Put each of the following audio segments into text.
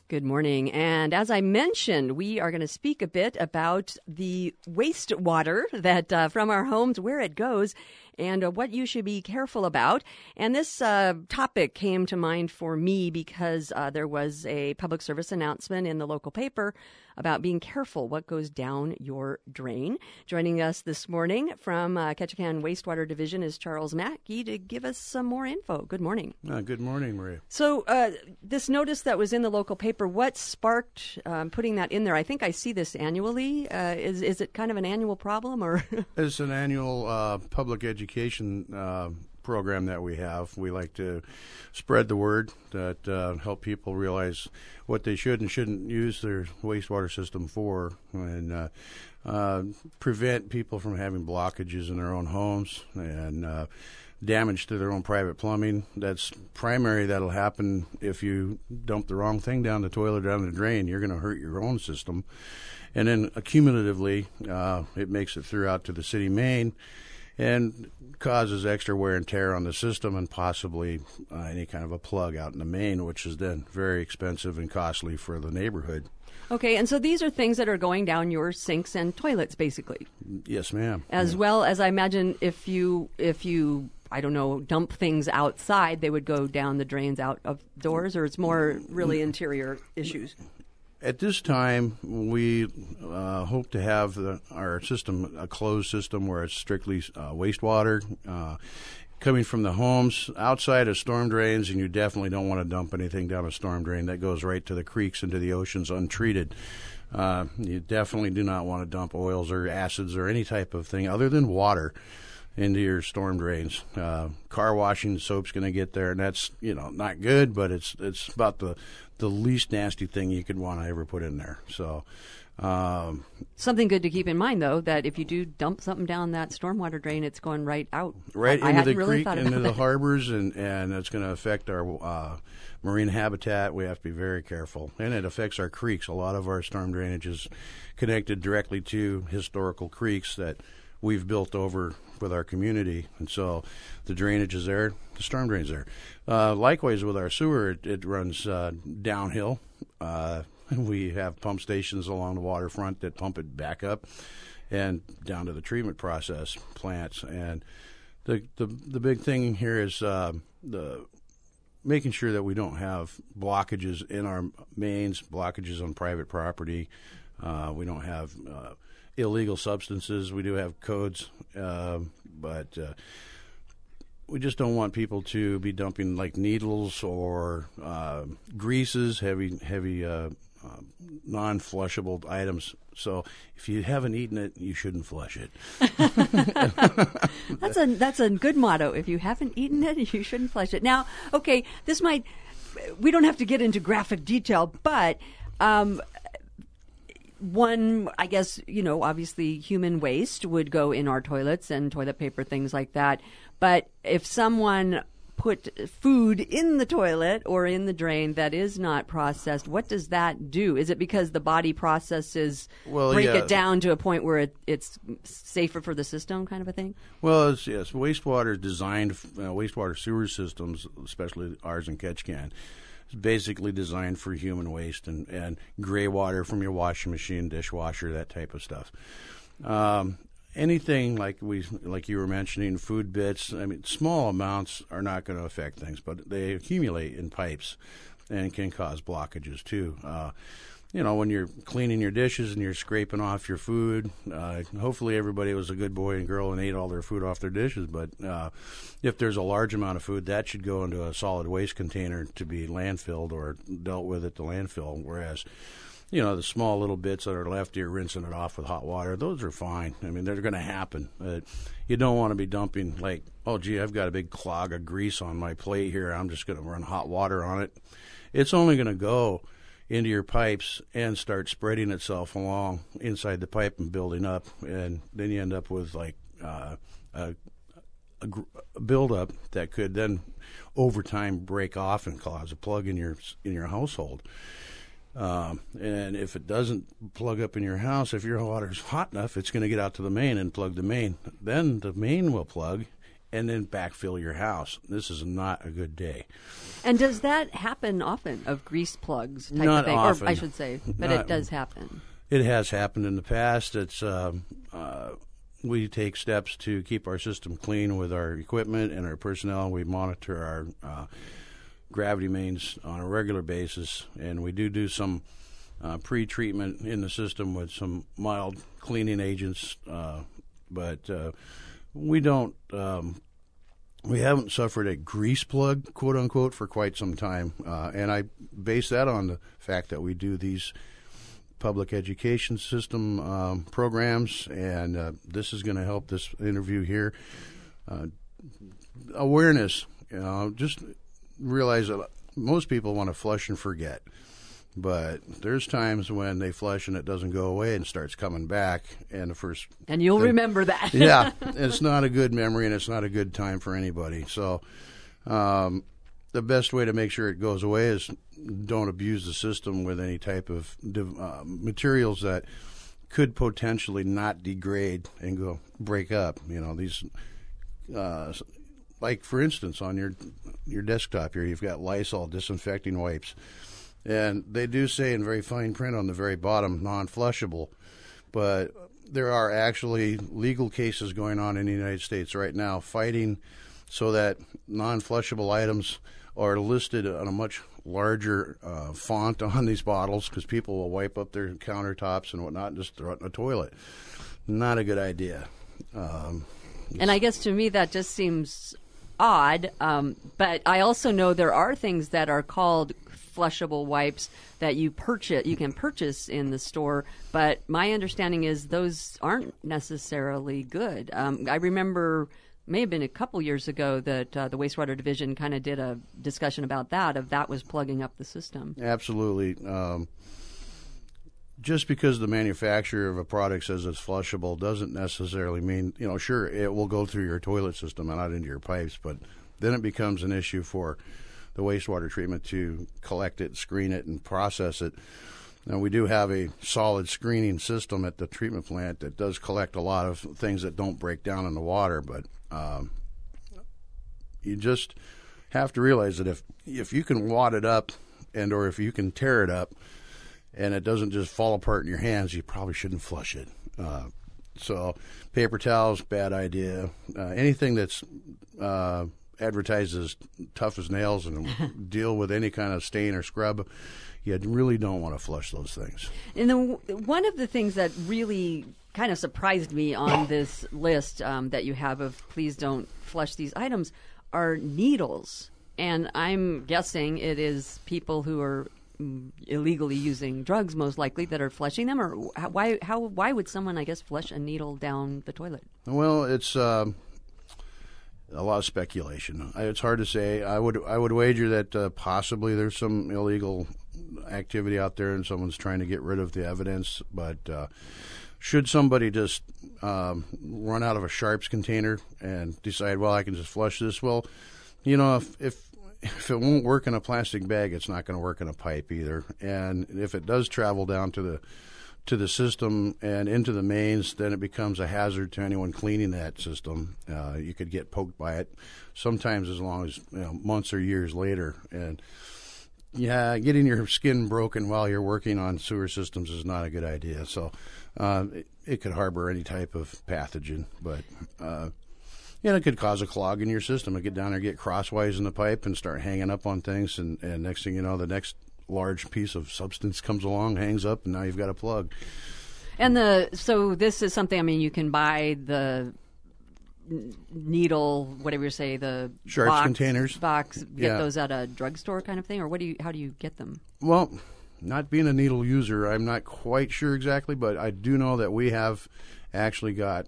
Good morning. And as I mentioned, we are going to speak a bit about the wastewater that from our homes, where it goes, and what you should be careful about. And this topic came to mind for me because there was a public service announcement in the local paper about being careful what goes down your drain. Joining us this morning from Ketchikan Wastewater Division is Charles Mackey to give us some more info. Good morning. Good morning, Maria. So this notice that was in the local paper, what sparked putting that in there? I think I see this annually. Is it kind of an annual problem, or? It's an annual public education program that we have. We like to spread the word that help people realize what they should and shouldn't use their wastewater system for, and prevent people from having blockages in their own homes and damage to their own private plumbing. That's primary. That'll happen if you dump the wrong thing down the toilet, down the drain. You're going to hurt your own system. And then accumulatively, it makes it throughout to the city main and causes extra wear and tear on the system and possibly any kind of a plug out in the main, which is then very expensive and costly for the neighborhood. Okay, and so these are things that are going down your sinks and toilets, basically. Yes, ma'am. As well as, I imagine, if you I don't know, dump things outside, they would go down the drains out of doors, or it's more really interior issues? At this time, we hope to have our system a closed system where it's strictly wastewater coming from the homes outside of storm drains, and you definitely don't want to dump anything down a storm drain that goes right to the creeks and to the oceans untreated. You definitely do not want to dump oils or acids or any type of thing other than water into your storm drains. Car washing soap's going to get there, and that's not good, but it's about the least nasty thing you could want to ever put in there. So something good to keep in mind, though, that if you do dump something down that stormwater drain, it's going right out. Right into the really creek, into the harbors, and it's going to affect our marine habitat. We have to be very careful. And it affects our creeks. A lot of our storm drainage is connected directly to historical creeks that we've built over with our community, and so the drainage is there, the storm drain's there. Likewise with our sewer, it runs downhill. We have pump stations along the waterfront that pump it back up and down to the treatment process plants. And the big thing here is the making sure that we don't have blockages in our mains, blockages on private property. We don't have illegal substances. We do have codes, but we just don't want people to be dumping like needles or greases, heavy non-flushable items. So if you haven't eaten it, you shouldn't flush it. That's a good motto. If you haven't eaten it, you shouldn't flush it. Now, okay, we don't have to get into graphic detail, but one, I guess, obviously human waste would go in our toilets and toilet paper, things like that. But if someone put food in the toilet or in the drain that is not processed, what does that do? Is it because the body processes break it down to a point where it's safer for the system, kind of a thing? Well, yes. Wastewater is designed, wastewater sewer systems, especially ours in Ketchikan, is basically designed for human waste and gray water from your washing machine, dishwasher, that type of stuff. Anything like you were mentioning, food bits, small amounts are not going to affect things, but they accumulate in pipes and can cause blockages too. When you're cleaning your dishes and you're scraping off your food, hopefully everybody was a good boy and girl and ate all their food off their dishes, but if there's a large amount of food, that should go into a solid waste container to be landfilled or dealt with at the landfill, whereas the small little bits that are left, you're rinsing it off with hot water. Those are fine. They're going to happen. You don't want to be dumping like, oh, gee, I've got a big clog of grease on my plate here. I'm just going to run hot water on it. It's only going to go into your pipes and start spreading itself along inside the pipe and building up. And then you end up with like a buildup that could then over time break off and cause a plug in your household. And if it doesn't plug up in your house, if your water's hot enough, it's going to get out to the main and plug the main. Then the main will plug, and then backfill your house. This is not a good day. And does that happen often, of grease plugs type Not of thing? often. Or I should say, but it does happen. It has happened in the past. It's we take steps to keep our system clean with our equipment and our personnel. We monitor our gravity mains on a regular basis, and we do some pre-treatment in the system with some mild cleaning agents, but we don't. We haven't suffered a grease plug, quote unquote, for quite some time, and I base that on the fact that we do these public education system programs, and this is going to help this interview here. Awareness, just realize that most people want to flush and forget, but there's times when they flush and it doesn't go away and starts coming back, and and you'll remember that. Yeah, it's not a good memory, and it's not a good time for anybody. So the best way to make sure it goes away is don't abuse the system with any type of materials that could potentially not degrade and go break up. These like, for instance, on your desktop here, you've got Lysol disinfecting wipes. And they do say in very fine print on the very bottom, non-flushable. But there are actually legal cases going on in the United States right now fighting so that non-flushable items are listed on a much larger font on these bottles, because people will wipe up their countertops and whatnot and just throw it in the toilet. Not a good idea. And I guess to me that just seems odd, but I also know there are things that are called flushable wipes that you can purchase in the store, but my understanding is those aren't necessarily good. I remember, may have been a couple years ago, that the wastewater division kind of did a discussion about that was plugging up the system. Absolutely. Just because the manufacturer of a product says it's flushable doesn't necessarily mean, sure, it will go through your toilet system and not into your pipes, but then it becomes an issue for the wastewater treatment to collect it, screen it, and process it. Now, we do have a solid screening system at the treatment plant that does collect a lot of things that don't break down in the water, but you just have to realize that if you can wad it up or if you can tear it up and it doesn't just fall apart in your hands, you probably shouldn't flush it. So paper towels, bad idea. Anything that's advertised as tough as nails and deal with any kind of stain or scrub, you really don't want to flush those things. And one of the things that really kind of surprised me on this list that you have of please don't flush these items are needles. And I'm guessing it is people who are illegally using drugs, most likely, that are flushing them. Or why would someone, I guess, flush a needle down the toilet? Well, it's a lot of speculation. It's hard to say. I would wager that possibly there's some illegal activity out there and someone's trying to get rid of the evidence. But should somebody just run out of a Sharps container and decide, well, I can just flush this? Well, if it won't work in a plastic bag, it's not going to work in a pipe either. And if it does travel down to the system and into the mains, then it becomes a hazard to anyone cleaning that system. You could get poked by it, sometimes as long as months or years later. And getting your skin broken while you're working on sewer systems is not a good idea. So it could harbor any type of pathogen, but it could cause a clog in your system. It get down there, get crosswise in the pipe, and start hanging up on things. And next thing you know, the next large piece of substance comes along, hangs up, and now you've got a plug. And so this is something, you can buy the needle, whatever you say, the Sharps containers. Get those at a drugstore kind of thing, or how do you get them? Well, not being a needle user, I'm not quite sure exactly, but I do know that we have actually got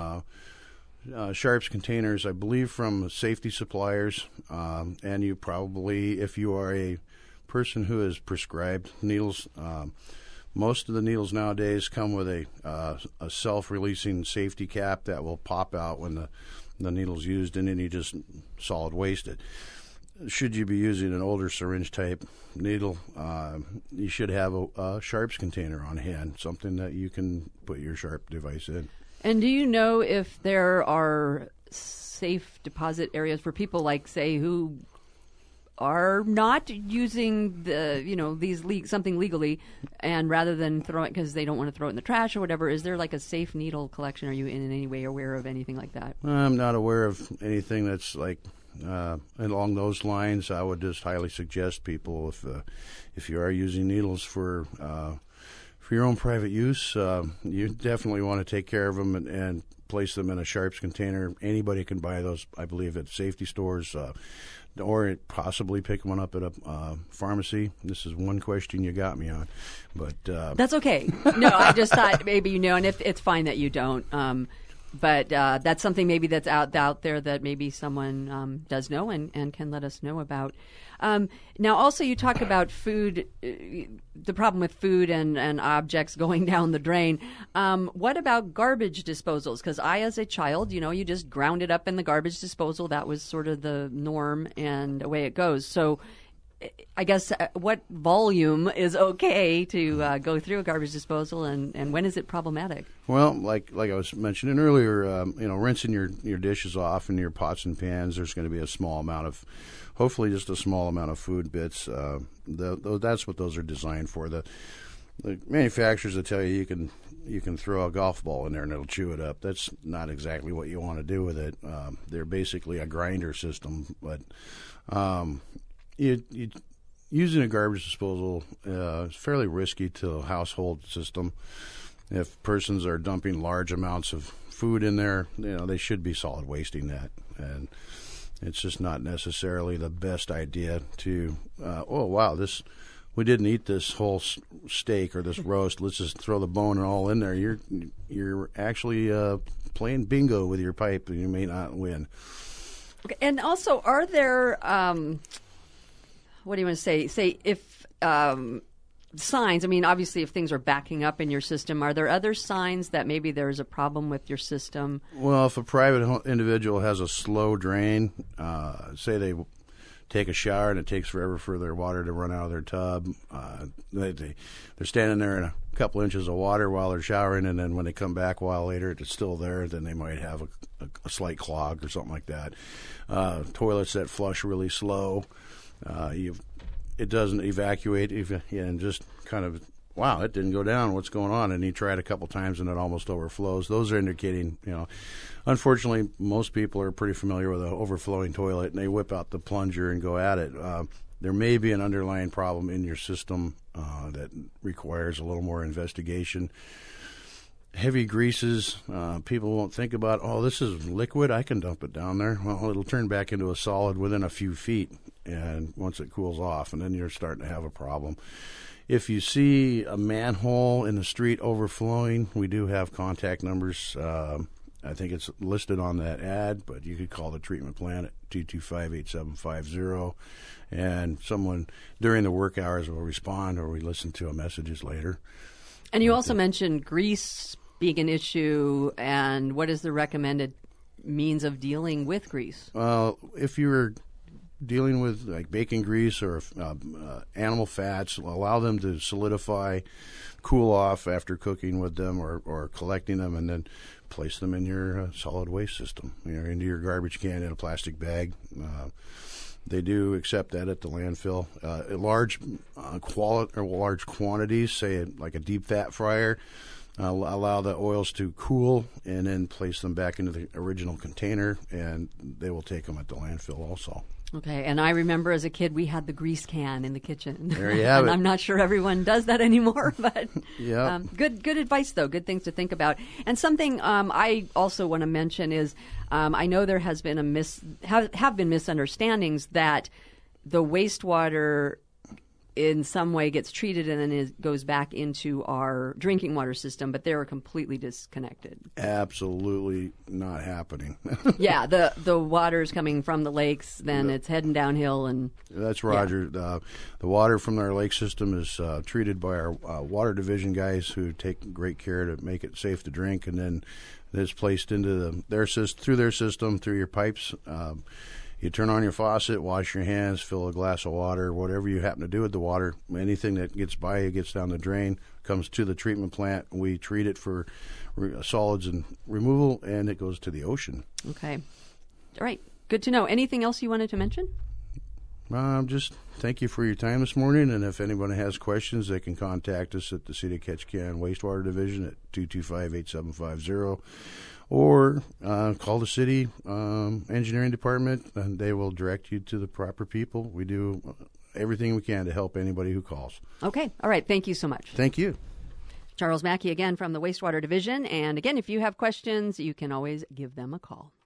Sharps containers, I believe, from safety suppliers, and you probably, if you are a person who is prescribed needles, most of the needles nowadays come with a self-releasing safety cap that will pop out when the needle's used, and then you just solid waste it. Should you be using an older syringe type needle, you should have a Sharps container on hand, something that you can put your Sharp device in. And do you know if there are safe deposit areas for people like, say, who are not using something legally, and rather than throw it because they don't want to throw it in the trash or whatever, is there like a safe needle collection? Are you in any way aware of anything like that? I'm not aware of anything that's like along those lines. I would just highly suggest people, if you are using needles for your own private use, you definitely want to take care of them and place them in a Sharps container. Anybody can buy those, I believe, at safety stores, or possibly pick one up at a pharmacy. This is one question you got me on, but that's okay. No, I just thought maybe and if it's fine that you don't. But that's something maybe that's out there that maybe someone does know and can let us know about. Now, also, you talk about food, the problem with food and objects going down the drain. What about garbage disposals? Because as a child, you just ground it up in the garbage disposal. That was sort of the norm, and away it goes. So I guess what volume is okay to go through a garbage disposal, and when is it problematic? Well, like I was mentioning earlier, rinsing your dishes off and your pots and pans, there's going to be a small amount of, hopefully just a small amount of food bits. That's what those are designed for. The manufacturers will tell you you can throw a golf ball in there and it'll chew it up. That's not exactly what you want to do with it. They're basically a grinder system, but using a garbage disposal is fairly risky to a household system. If persons are dumping large amounts of food in there, they should be solid wasting that, and it's just not necessarily the best idea to. We didn't eat this whole steak or this roast. Let's just throw the bone and all in there. You're actually playing bingo with your pipe, and you may not win. Okay. And also, are there what do you want to say? Say if signs. I mean, obviously, if things are backing up in your system, are there other signs that maybe there's a problem with your system? Well, if a private individual has a slow drain, say they take a shower and it takes forever for their water to run out of their tub, they're standing there in a couple inches of water while they're showering, and then when they come back a while later, it's still there, then they might have a slight clog or something like that. Toilets that flush really slow. It doesn't evacuate, and just kind of, wow, it didn't go down. What's going on? And you try it a couple times, and it almost overflows. Those are indicating, unfortunately, most people are pretty familiar with an overflowing toilet, and they whip out the plunger and go at it. There may be an underlying problem in your system that requires a little more investigation. Heavy greases, people won't think about, this is liquid, I can dump it down there. Well, it'll turn back into a solid within a few feet, and once it cools off, and then you're starting to have a problem. If you see a manhole in the street overflowing, we do have contact numbers. I think it's listed on that ad, but you could call the treatment plant at 225-8750, and someone during the work hours will respond, or we listen to messages later. And you also mentioned grease being an issue, and what is the recommended means of dealing with grease? Well, if you're dealing with like bacon grease or animal fats, allow them to solidify, cool off after cooking with them or collecting them, and then place them in your solid waste system, into your garbage can in a plastic bag. They do accept that at the landfill. Large quantities, say like a deep fat fryer, allow the oils to cool and then place them back into the original container, and they will take them at the landfill also. Okay, and I remember as a kid we had the grease can in the kitchen. There you have and it. I'm not sure everyone does that anymore, but yeah. Good advice, though. Good things to think about. And something I also want to mention is I know there has been have been misunderstandings that the wastewater in some way gets treated and then goes back into our drinking water system, but they're completely disconnected. Absolutely not happening. Yeah, the water's coming from the lakes, then it's heading downhill. And that's Roger. Yeah. The water from our lake system is treated by our water division guys who take great care to make it safe to drink, and then it's placed into through their system, through your pipes. You turn on your faucet, wash your hands, fill a glass of water, whatever you happen to do with the water. Anything that gets by you gets down the drain, comes to the treatment plant. We treat it for solids and removal, and it goes to the ocean. Okay. All right. Good to know. Anything else you wanted to mention? Just thank you for your time this morning, and if anyone has questions, they can contact us at the City of Ketchikan Wastewater Division at 225-8750, or call the City Engineering Department, and they will direct you to the proper people. We do everything we can to help anybody who calls. Okay. All right. Thank you so much. Thank you. Charles Mackey again from the Wastewater Division. And again, if you have questions, you can always give them a call.